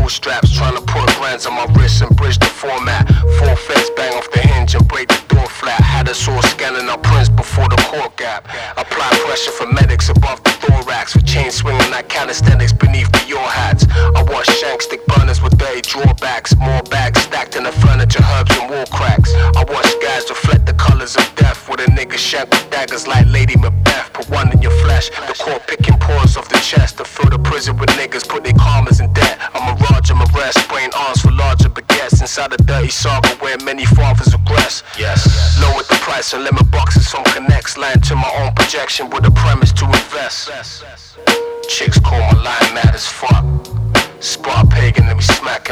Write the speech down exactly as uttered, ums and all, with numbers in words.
full straps, trying to put glands on my wrist and bridge the format. Four feds bang off the hinge and break the door flat. Had us all scanning our prints before the court gap. Apply pressure for medics above the thorax, with chain swinging like calisthenics beneath the your hats. I watch shank stick burners with dirty drawbacks, more bags stacked in the furniture, herbs and wall cracks. I watch guys reflect the colors of death, with a nigga shank with daggers like Lady Macbeth. Put one in your flesh, the core picking pores off the chest to fill the prison with niggas, put their karmas in debt. I'm a Raj, I'm a rest, brain arms for larger baguettes. Inside a dirty saga where many fathers regress. Yes, lower the price and lemon boxes from connects. Lying to my own projection with a premise to invest. Chicks call my line mad as fuck. Spot pagan and we smacking